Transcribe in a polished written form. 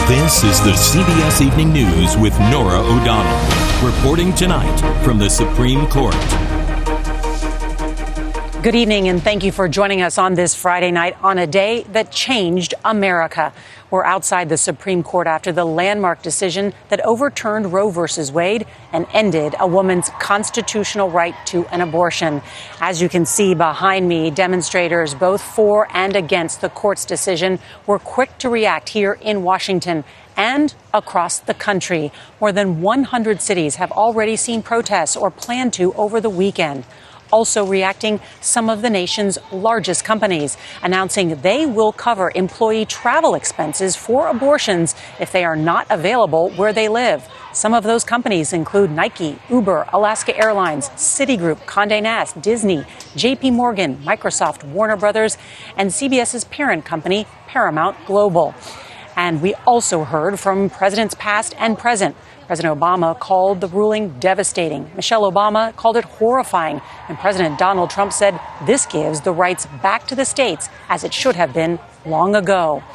This is the CBS Evening News with Norah O'Donnell, reporting tonight from the Supreme Court. Good evening, and thank you for joining us on this Friday night on a day that changed America. We're outside the Supreme Court after the landmark decision that overturned Roe v. Wade and ended a woman's constitutional right to an abortion. As you can see behind me, demonstrators both for and against the court's decision were quick to react here in Washington and across the country. More than 100 cities have already seen protests or plan to over the weekend. Also reacting, some of the nation's largest companies announcing they will cover employee travel expenses for abortions if they are not available where they live. Some of those companies include Nike, Uber, Alaska Airlines, Citigroup, Condé Nast, Disney, JP Morgan, Microsoft, Warner Brothers, and CBS's parent company, Paramount Global. And we also heard from presidents past and present. President Obama called the ruling devastating. Michelle Obama called it horrifying. And President Donald Trump said this gives the rights back to the states as it should have been long ago.